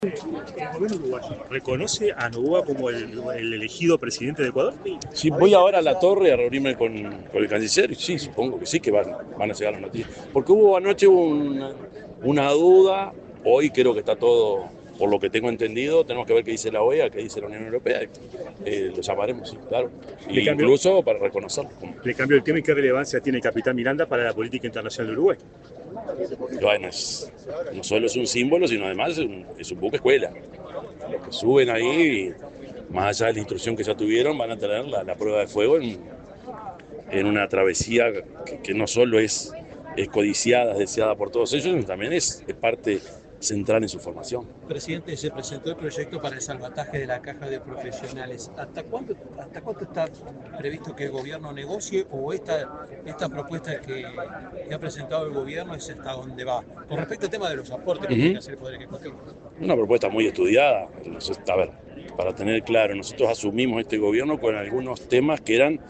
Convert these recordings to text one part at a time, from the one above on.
El gobierno uruguayo reconoce a Noboa como el elegido presidente de Ecuador. Sí, voy ahora a la torre a reunirme con el canciller y sí, supongo que sí que van a llegar las noticias. Porque hubo anoche una duda, hoy creo que está todo, por lo que tengo entendido, tenemos que ver qué dice la OEA, qué dice la Unión Europea, lo llamaremos, sí, claro. Le cambio, Incluso para reconocerlo. le cambio el tema y qué relevancia tiene el capitán Miranda para la política internacional de Uruguay. Bueno, no solo es un símbolo, sino además es un buque escuela. Los que suben ahí, más allá de la instrucción que ya tuvieron, van a tener la prueba de fuego en una travesía que no solo es codiciada, es deseada por todos ellos, sino también es parte central en su formación. Presidente, se presentó el proyecto para el salvataje de la caja de profesionales. ¿Hasta cuánto está previsto que el gobierno negocie o esta propuesta que ha presentado el gobierno es hasta dónde va? Con respecto al tema de los aportes que tiene que hacer el Poder Ejecutivo. Una propuesta muy estudiada. A ver, para tener claro, nosotros asumimos este gobierno con algunos temas que eran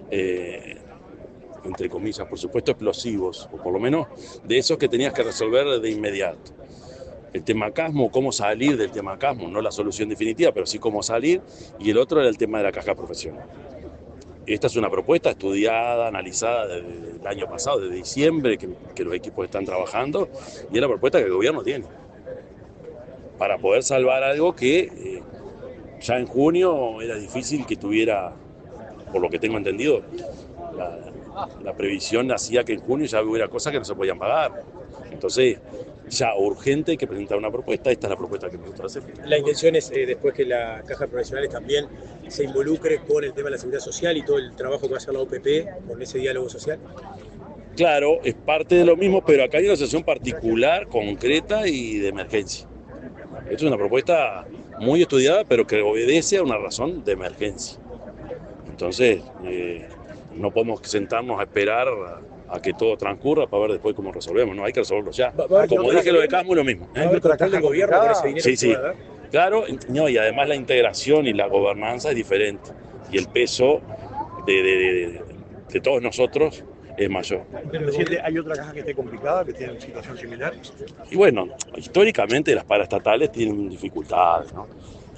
entre comillas, por supuesto, explosivos, o por lo menos de esos que tenías que resolver de inmediato. El temacasmo, cómo salir del temacasmo, no la solución definitiva, pero sí cómo salir, y el otro era el tema de la caja profesional. Esta es una propuesta estudiada, analizada desde el año pasado, desde diciembre, que los equipos están trabajando, y es la propuesta que el gobierno tiene para poder salvar algo que ya en junio era difícil que tuviera, por lo que tengo entendido, la previsión hacía que en junio ya hubiera cosas que no se podían pagar. Entonces, ya urgente hay que presentar una propuesta. Esta es la propuesta que nosotros hacemos. La intención es después que la caja de profesionales también se involucre con el tema de la seguridad social y todo el trabajo que va a hacer la OPP con ese diálogo social. Claro, es parte de lo mismo, pero acá hay una situación particular, concreta y de emergencia. Esto es una propuesta muy estudiada, pero que obedece a una razón de emergencia. Entonces, no podemos sentarnos a esperar a que todo transcurra para ver después cómo resolvemos, no hay que resolverlo ya. Como dije, lo de Casmo es lo mismo. ¿Va a haber control del gobierno con ese dinero? Sí. Claro, no, y además la integración y la gobernanza es diferente. Y el peso de todos nosotros es mayor. Pero, presidente, ¿hay otra caja que esté complicada, que tiene una situación similar? Y bueno, históricamente las paraestatales tienen dificultades, ¿no?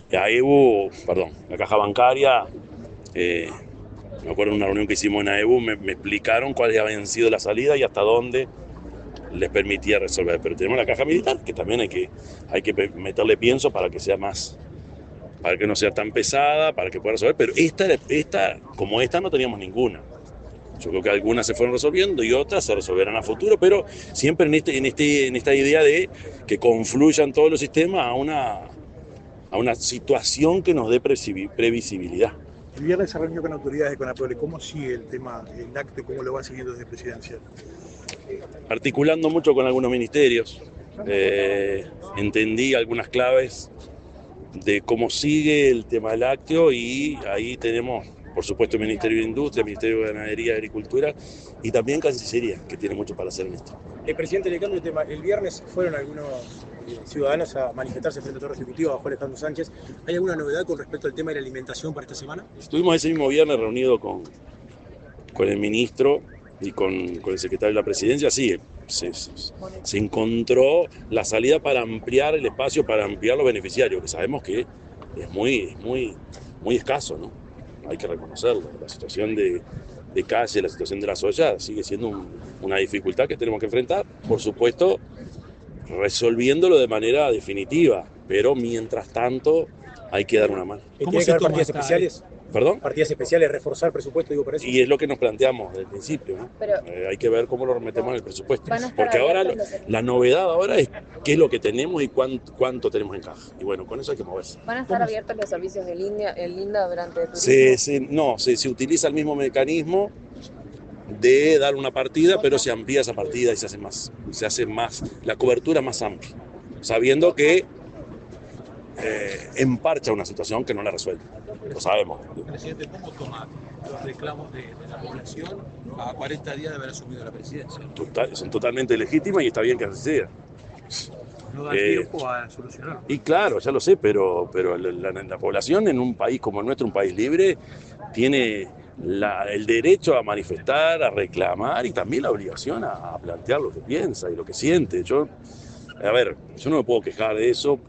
La caja bancaria, me acuerdo en una reunión que hicimos en AEBU, me explicaron cuáles habían sido las salidas y hasta dónde les permitía resolver. Pero tenemos la caja militar, que también hay que meterle pienso para que sea más, para que no sea tan pesada, para que pueda resolver. Pero como esta no teníamos ninguna. Yo creo que algunas se fueron resolviendo y otras se resolverán a futuro, pero siempre en esta idea de que confluyan todos los sistemas a una situación que nos dé previsibilidad. El viernes se reunió con autoridades de CONAPROLE. ¿Cómo sigue el tema, el acto, cómo lo va siguiendo desde presidencial? Articulando mucho con algunos ministerios, entendí algunas claves de cómo sigue el tema lácteo y ahí tenemos, por supuesto, el Ministerio de Industria, el Ministerio de Ganadería y Agricultura y también Cancillería, que tiene mucho para hacer en esto. Presidente, le cambio de tema. El viernes fueron algunos ciudadanos a manifestarse frente a Torre Ejecutiva bajo Alejandro Sánchez. ¿Hay alguna novedad con respecto al tema de la alimentación para esta semana? Estuvimos ese mismo viernes reunidos con el ministro y con el secretario de la Presidencia. Sí, se encontró la salida para ampliar el espacio, para ampliar los beneficiarios, que sabemos que es muy escaso, ¿no? Hay que reconocerlo. La situación de calle, la situación de la soya sigue siendo una dificultad que tenemos que enfrentar. Por supuesto, resolviéndolo de manera definitiva, pero mientras tanto hay que dar una mano. ¿Tiene que haber partidas especiales? ¿Perdón? Partidas especiales, reforzar presupuesto, digo, por eso. Y es lo que nos planteamos desde el principio, ¿no? Pero hay que ver cómo lo remetemos en el presupuesto. Porque ahora la novedad ahora es qué es lo que tenemos y cuánto tenemos en caja. Y bueno, con eso hay que moverse. ¿Van a estar abiertos los servicios de Linda durante el turismo? Se utiliza el mismo mecanismo de dar una partida, pero se amplía esa partida y se hace más la cobertura más amplia, sabiendo que emparcha una situación que no la resuelve. Lo sabemos. Presidente, ¿cómo toma los reclamos de la población a 40 días de haber asumido la presidencia? Son totalmente legítimas y está bien que así sea. No da tiempo a solucionarlo. Y claro, ya lo sé, pero la población en un país como el nuestro, un país libre, tiene el derecho a manifestar, a reclamar y también la obligación a plantear lo que piensa y lo que siente. Yo no me puedo quejar de eso.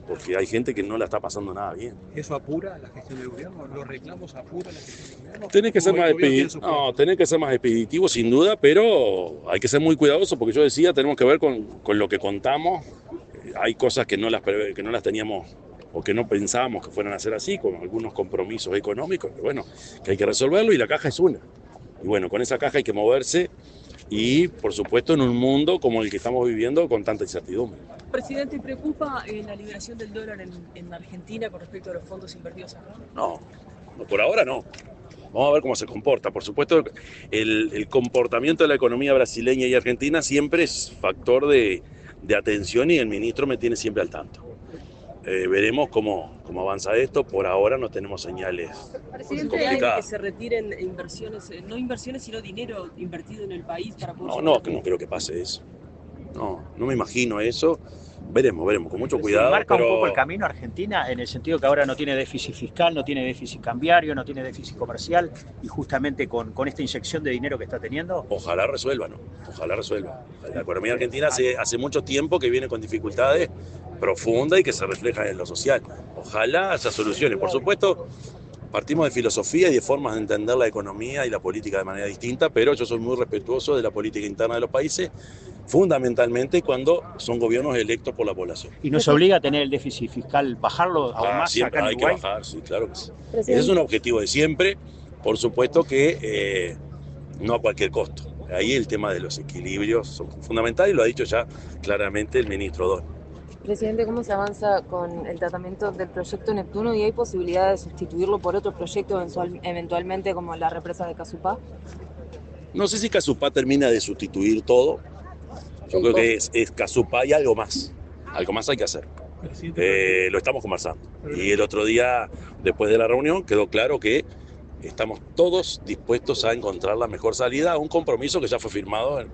porque hay gente que no la está pasando nada bien. ¿Eso apura la gestión del gobierno? ¿Los reclamos apuran la gestión del gobierno? Tenés que ser ¿O más el gobierno tiene sus expeditivo, planes? tenés que ser más expeditivo sin duda, pero hay que ser muy cuidadoso porque yo decía, tenemos que ver con lo que contamos. Hay cosas que no las teníamos o que no pensábamos que fueran a ser así, con algunos compromisos económicos, que bueno, que hay que resolverlo y la caja es una. Y bueno, con esa caja hay que moverse y, por supuesto, en un mundo como el que estamos viviendo con tanta incertidumbre. Presidente, ¿preocupa la liberación del dólar en Argentina con respecto a los fondos invertidos acá? No, por ahora no. Vamos a ver cómo se comporta. Por supuesto, el comportamiento de la economía brasileña y argentina siempre es factor de atención y el ministro me tiene siempre al tanto. Veremos cómo avanza esto. Por ahora no tenemos señales Presidente, ¿hay que complicadas. se retiren inversiones, no inversiones, sino dinero invertido en el país para poder... No creo que pase eso. No me imagino eso. Veremos, con mucho cuidado. Marca pero un poco el camino Argentina en el sentido que ahora no tiene déficit fiscal, no tiene déficit cambiario, no tiene déficit comercial y justamente con esta inyección de dinero que está teniendo. Ojalá resuelva, ¿no? Ojalá resuelva. La economía argentina hace mucho tiempo que viene con dificultades profundas y que se reflejan en lo social. Ojalá haya soluciones. Por supuesto, partimos de filosofía y de formas de entender la economía y la política de manera distinta, pero yo soy muy respetuoso de la política interna de los países, fundamentalmente cuando son gobiernos electos por la población. ¿Y nos obliga a tener el déficit fiscal, bajarlo aún más Siempre acá en hay que Uruguay? bajar, sí, claro que sí. Ese es un objetivo de siempre, por supuesto que no a cualquier costo. Ahí el tema de los equilibrios son fundamentales y lo ha dicho ya claramente el ministro Don. Presidente, ¿cómo se avanza con el tratamiento del proyecto Neptuno y hay posibilidad de sustituirlo por otro proyecto eventualmente como la represa de Casupá? No sé si Casupá termina de sustituir todo. Yo creo que es Casupá y algo más. Algo más hay que hacer. Lo estamos conversando. Y el otro día, después de la reunión, quedó claro que estamos todos dispuestos a encontrar la mejor salida a un compromiso que ya fue firmado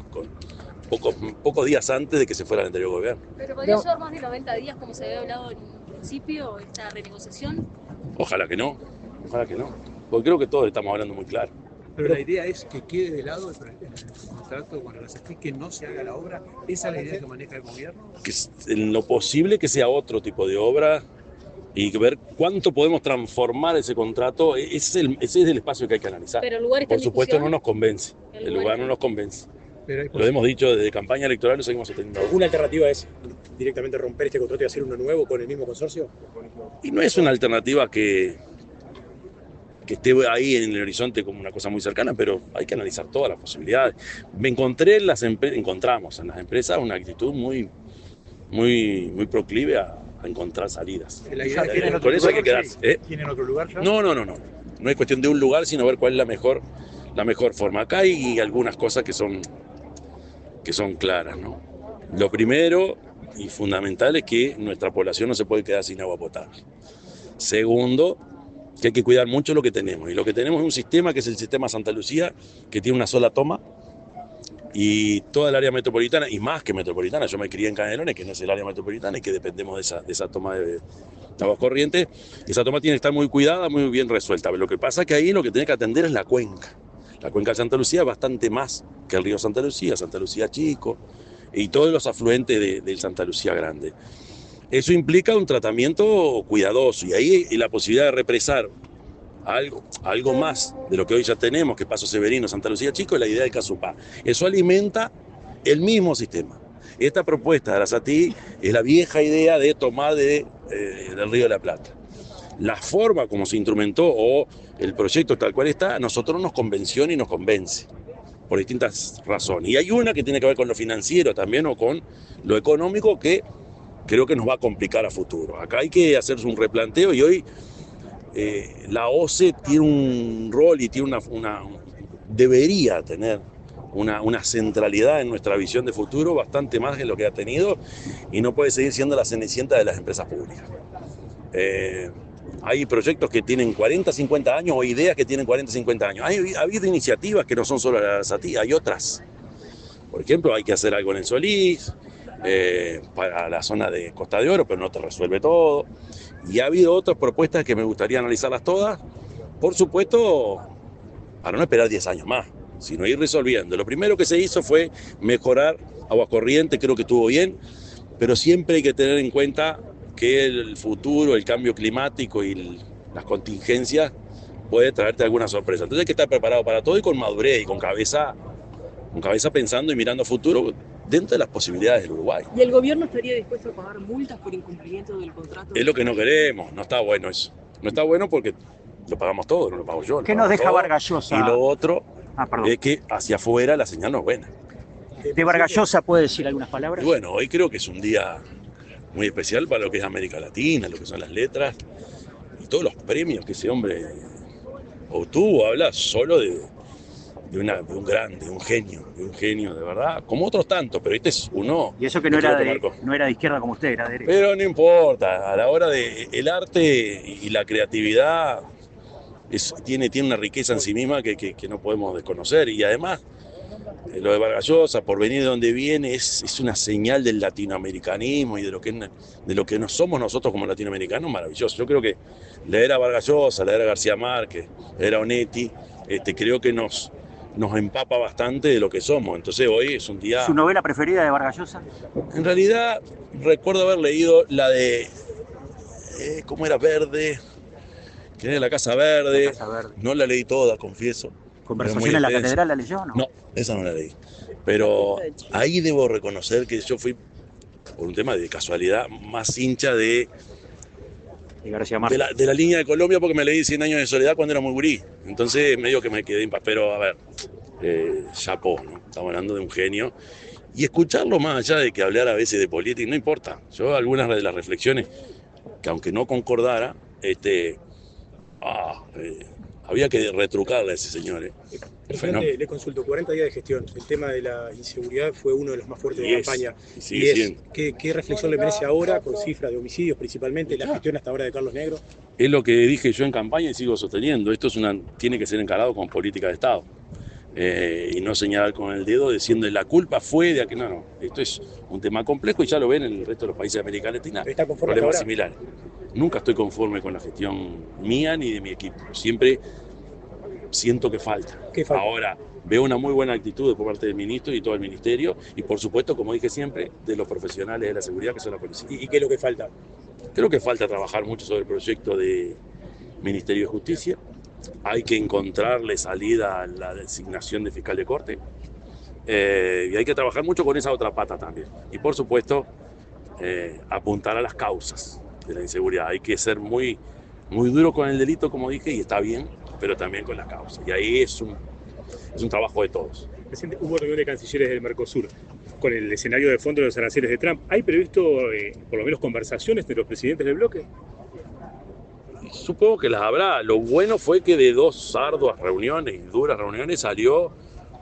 pocos días antes de que se fuera el anterior gobierno. ¿Pero podría llevar más de 90 días, como se había hablado en un principio, esta renegociación? Ojalá que no. Porque creo que todos estamos hablando muy claro. Pero la idea es que quede de lado el contrato con Arasatí, que no se haga la obra. ¿Esa es la idea que maneja el gobierno? Que en lo posible que sea otro tipo de obra y ver cuánto podemos transformar ese contrato. Ese es el espacio que hay que analizar. Pero el lugar está Por en supuesto discusión. no nos convence. El lugar no nos convence. Pero Lo hemos dicho desde campaña electoral, lo seguimos sosteniendo. ¿Una alternativa es directamente romper este contrato y hacer uno nuevo con el mismo consorcio? Y no es una alternativa que esté ahí en el horizonte como una cosa muy cercana, pero hay que analizar todas las posibilidades. Encontramos en las empresas una actitud muy proclive a encontrar salidas. La idea es que Con eso hay que quedarse. ¿Tienen otro lugar ya? No. No es cuestión de un lugar, sino ver cuál es la mejor forma. Acá hay algunas cosas que son claras, ¿no? Lo primero y fundamental es que nuestra población no se puede quedar sin agua potable. Segundo, que hay que cuidar mucho lo que tenemos. Y lo que tenemos es un sistema que es el sistema Santa Lucía, que tiene una sola toma. Y toda el área metropolitana, y más que metropolitana, yo me crié en Canelones, que no es el área metropolitana, y que dependemos de esa toma de aguas corrientes. Esa toma tiene que estar muy cuidada, muy bien resuelta. Pero lo que pasa es que ahí lo que tiene que atender es la cuenca. La cuenca de Santa Lucía es bastante más que el río Santa Lucía Chico, y todos los afluentes del Santa Lucía Grande. Eso implica un tratamiento cuidadoso, y ahí la posibilidad de represar algo más de lo que hoy ya tenemos, que Paso Severino, Santa Lucía Chico, es la idea de Casupá. Eso alimenta el mismo sistema. Esta propuesta de Arasatí es la vieja idea de tomar del Río de la Plata. La forma como se instrumentó o el proyecto tal cual está, a nosotros nos convenció y nos convence, por distintas razones. Y hay una que tiene que ver con lo financiero también o con lo económico que creo que nos va a complicar a futuro. Acá hay que hacerse un replanteo y hoy la OCE tiene un rol y tiene debería tener una centralidad en nuestra visión de futuro bastante más que lo que ha tenido y no puede seguir siendo la cenicienta de las empresas públicas. Hay proyectos que tienen 40, 50 años o ideas que tienen 40, 50 años. Ha habido iniciativas que no son solo la Arasatí, hay otras. Por ejemplo, hay que hacer algo en el Solís, para la zona de Costa de Oro, pero no te resuelve todo. Y ha habido otras propuestas que me gustaría analizarlas todas, por supuesto, para no esperar 10 años más, sino ir resolviendo. Lo primero que se hizo fue mejorar Aguas Corrientes, creo que estuvo bien, pero siempre hay que tener en cuenta que el futuro, el cambio climático y las contingencias puede traerte alguna sorpresa. Entonces hay que estar preparado para todo y con madurez y con cabeza pensando y mirando a futuro dentro de las posibilidades del Uruguay. ¿Y el gobierno estaría dispuesto a pagar multas por incumplimiento del contrato? Es lo que no queremos, no está bueno eso. No está bueno porque lo pagamos todo, no lo pago yo. ¿Qué nos deja Vargas Llosa? Y lo otro perdón. es que hacia afuera la señal no es buena. ¿De Vargas Llosa puede decir algunas palabras? Y bueno, hoy creo que es un día muy especial para lo que es América Latina, lo que son las letras y todos los premios que ese hombre obtuvo. Habla solo de un grande, de un genio de verdad, como otros tantos, pero este es uno. Y eso que no era de izquierda como usted, era de derecha. Pero no importa, a la hora de el arte y la creatividad tiene una riqueza en sí misma que no podemos desconocer. Y además, lo de Vargas Llosa, por venir de donde viene, es una señal del latinoamericanismo y de lo que no somos nosotros como latinoamericanos, maravilloso. Yo creo que la era Vargas Llosa, la era García Márquez, la era Onetti, creo que nos empapa bastante de lo que somos. Entonces hoy es un día... ¿Su novela preferida de Vargas Llosa? En realidad recuerdo haber leído la de... ¿cómo era? Verde, que era La Casa Verde. La Casa Verde. No la leí toda, confieso. ¿Conversación en la catedral la leyó o no? No, esa no la leí. Pero ahí debo reconocer que yo fui, por un tema de casualidad, más hincha de García Márquez. De la línea de Colombia, porque me leí 100 años de soledad cuando era muy gurí. Entonces medio que me quedé en paz. Pero a ver, chapó, ¿no? Estamos hablando de un genio. Y escucharlo más allá de que hablar a veces de política, no importa. Yo algunas de las reflexiones, que aunque no concordara, había que retrucarle a ese señor. Presidente, le consulto, 40 días de gestión. El tema de la inseguridad fue uno de los más fuertes de la campaña. ¿Qué reflexión le merece ahora, con cifras de homicidios principalmente, la gestión hasta ahora de Carlos Negro? Es lo que dije yo en campaña y sigo sosteniendo. Esto tiene que ser encarado con política de Estado. Y no señalar con el dedo diciendo la culpa fue de aquel. No. Esto es un tema complejo y ya lo ven en el resto de los países de América Latina. ¿Está conforme problemas ahora? similares. Nunca estoy conforme con la gestión mía ni de mi equipo. Siempre siento que falta. ¿Qué falta? Ahora veo una muy buena actitud por parte del ministro y todo el ministerio y por supuesto, como dije siempre, de los profesionales de la seguridad que son la policía. ¿Y qué es lo que falta? Creo que falta trabajar mucho sobre el proyecto de Ministerio de Justicia. Hay que encontrarle salida a la designación de fiscal de corte y hay que trabajar mucho con esa otra pata también. Y por supuesto, apuntar a las causas de la inseguridad. Hay que ser muy duro con el delito, como dije, y está bien, pero también con las causas. Y ahí es un trabajo de todos. Presidente, hubo reunión de cancilleres del Mercosur con el escenario de fondo de los aranceles de Trump. ¿Hay previsto por lo menos conversaciones entre los presidentes del bloque? Supongo que las habrá. Lo bueno fue que de 2 arduas reuniones y duras reuniones salió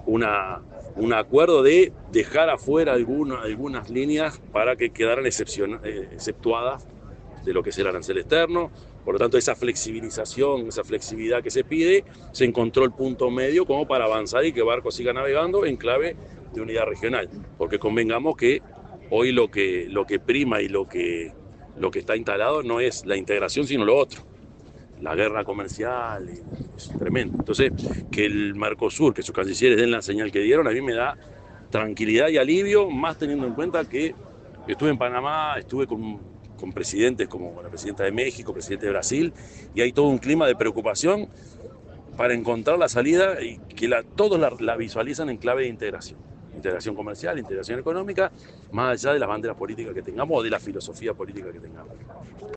un acuerdo de dejar afuera algunas líneas para que quedaran exceptuadas de lo que es el arancel externo. Por lo tanto, esa flexibilización, esa flexibilidad que se pide, se encontró el punto medio como para avanzar y que Barco siga navegando en clave de unidad regional. Porque convengamos que hoy lo que prima y lo que está instalado no es la integración, sino lo otro. La guerra comercial, es tremendo. Entonces, que el Mercosur, que sus cancilleres den la señal que dieron, a mí me da tranquilidad y alivio, más teniendo en cuenta que estuve en Panamá, estuve con presidentes como la presidenta de México, presidente de Brasil, y hay todo un clima de preocupación para encontrar la salida y que todos la visualizan en clave de integración. Integración comercial, integración económica, más allá de las banderas políticas que tengamos o de la filosofía política que tengamos.